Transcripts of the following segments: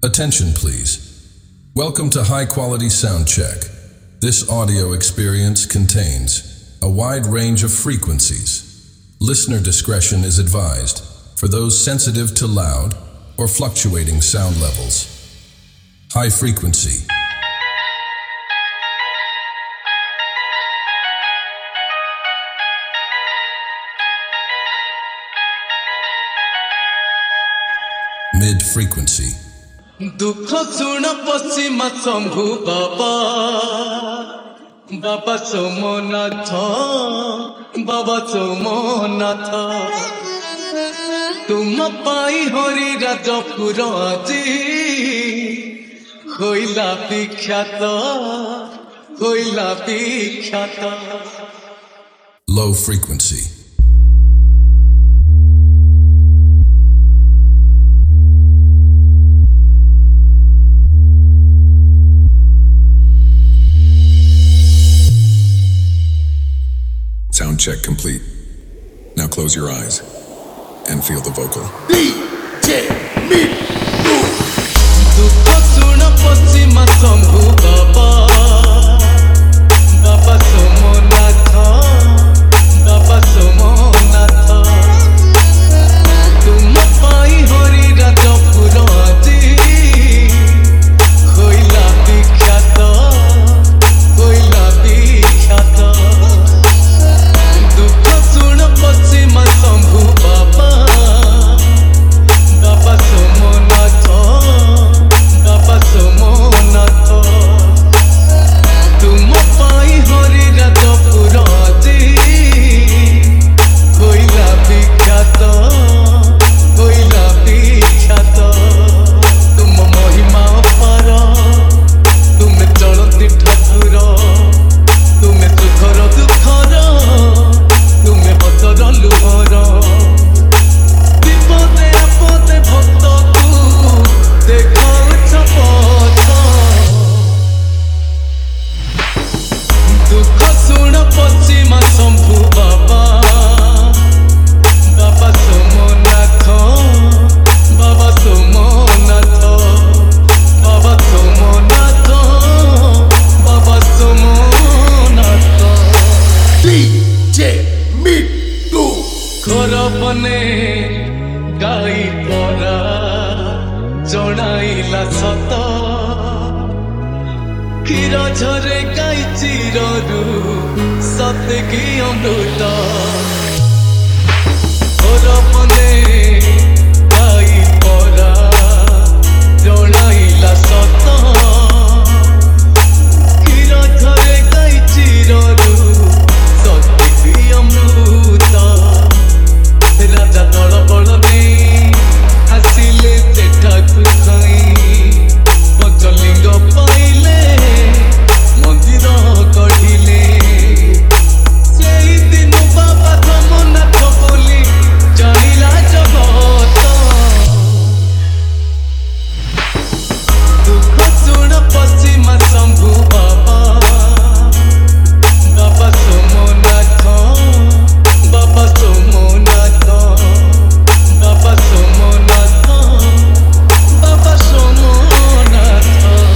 Attention please. Welcome to High Quality Sound Check. This audio experience contains a wide range of frequencies. Listener discretion is advised for those sensitive to loud or fluctuating sound levels. High frequency. Mid frequency. दुख सुन पश्चिमा शंभु बाबा बाबा सोमनाथ बाबा सोमनाथ तुम पाई हरि राजपुर আজি হইলা বিখ্যাত হইলা বিখ্যাত Low frequency. Sound check complete. Now close your eyes and feel the vocal. दुख सुन पश्चिमा शंभु बाबा बाबा सोमनाथ बाबा सोमनाथ तुम पाई हरि राजपुर আজি হইলা বিখ্যাত হইলা বিখ্যাত दुख सुन पश्चिमा शंभु बाबा बाबा सोमनाथ बाबा सोमनाथ तुम पाई हरि राजपुर আজি হইলা বিখ্যাত হইলা বিখ্যাত तुम महिमा अपार तुमे चलती ठाकुर तुमे सुखर दुखर तुमे हसर लुहर विपदे आपदे भक्त तू देखाउछ पथ दुख सुन पश्चिमा शंभु बाबा बाबा सोमनाथ बाबा सोमनाथ बाबा सोमनाथ बाबा सोमनाथ घर बने गाई परा जनाइला सत क्षीर झरे गाई चिररू सते कि अमृत घर बने गाई परा जनाइला सत क्षीर झरे गाई चिररू सते कि अमृत राजा दल बल आसिले सेठाकु खई पंचलिंग पाइले मंदिर गढ़िले सेई दिन बाबा सोमनाथ बोली जानिला जगत दुख सुन पश्चिमा शंभु बाबा बाबा सोमनाथ बाबा सोमनाथ बाबा सोमनाथ बाबा सोमनाथ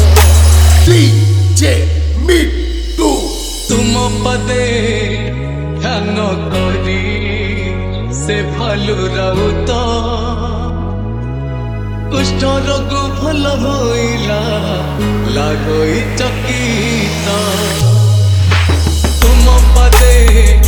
तुम पदे ध्यान करी से भालु राउत कुष्ठ रोग भल होइला लागई चकित तुम पदे